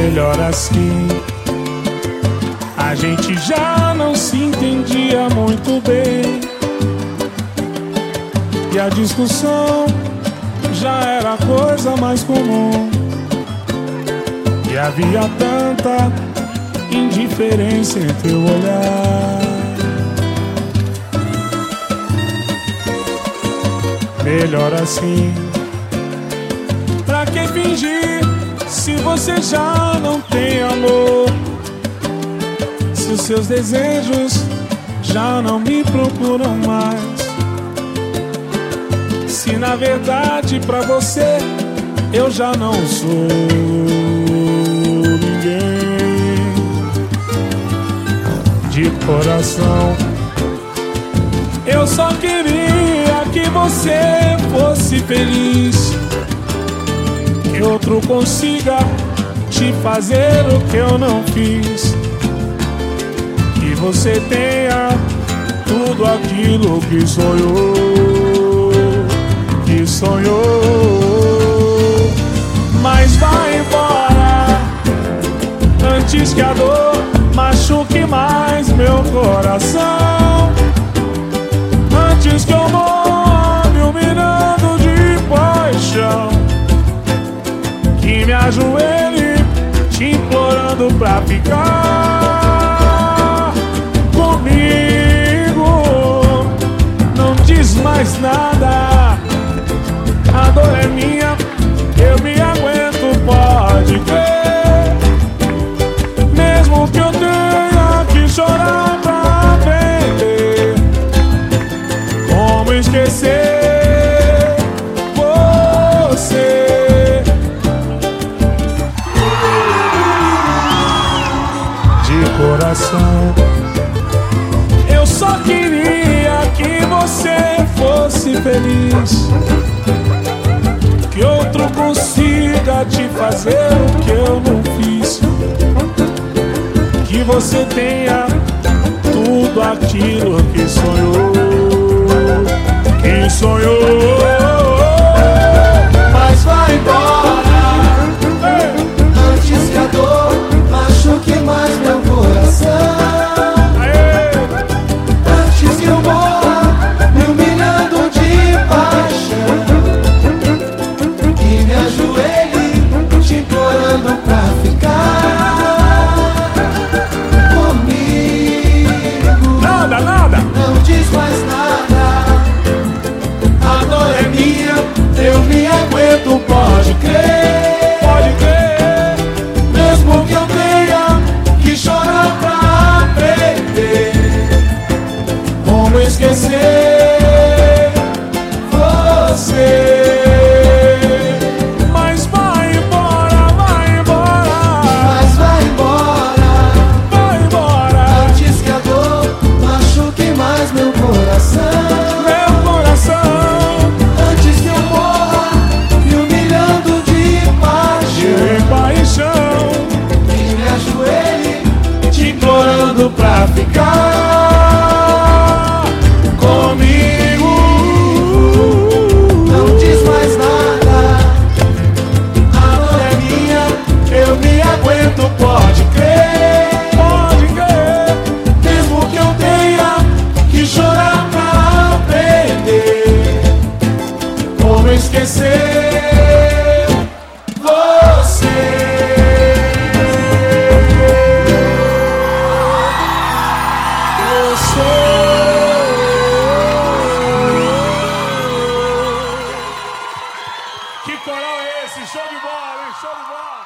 melhor assim. A gente já não se entendia muito bem, e a discussão já era a coisa mais comum. E havia tanta indiferença em teu olhar. Melhor assim. Pra que fingir se você já não tem amor? Se os seus desejos já não me procuram mais. Se na verdade pra você eu já não sou ninguém. De coração eu só queria que você fosse feliz, que outro consiga te fazer o que eu não fiz, que você tenha tudo aquilo que sonhou, que sonhou. Mas vai embora antes que a dor machuque mais meu coração, antes que eu morra me humilhando de paixão, que me ajoelhe te implorando pra ficar comigo. Não diz mais nada, a dor é minha, eu me aguento, pode crer. Mesmo que eu tenha que chorar pra aprender como esquecer você. De coração eu só queria que você fosse feliz, que outro consiga te fazer o que eu não fiz, que você tenha tudo aquilo que sonhou, que sonhou. Mas vai embora antes que a dor machuque mais meu coração, antes que eu morra me humilhando de paixão, que me ajoelhe te implorando pra ficar comigo. Nada, nada. Não diz mais nada, a dor é minha, eu me aguento, pode crer. Pode crer. Mesmo que eu tenha que chorar pra aprender como esquecer você. Mas vai embora, vai embora, Mas vai embora vai embora. antes que a dor machuque mais meu coração, Meu coração antes que eu morra me humilhando de paixão, de paixão, que me ajoelhe te implorando pra ficar comigo. Não diz mais nada, a dor é minha, eu me aguento, pode crer. pode crer. Mesmo que eu tenha que chorar pra aprender como esquecer você. Que coral é esse? Show de bola, hein? Show de bola!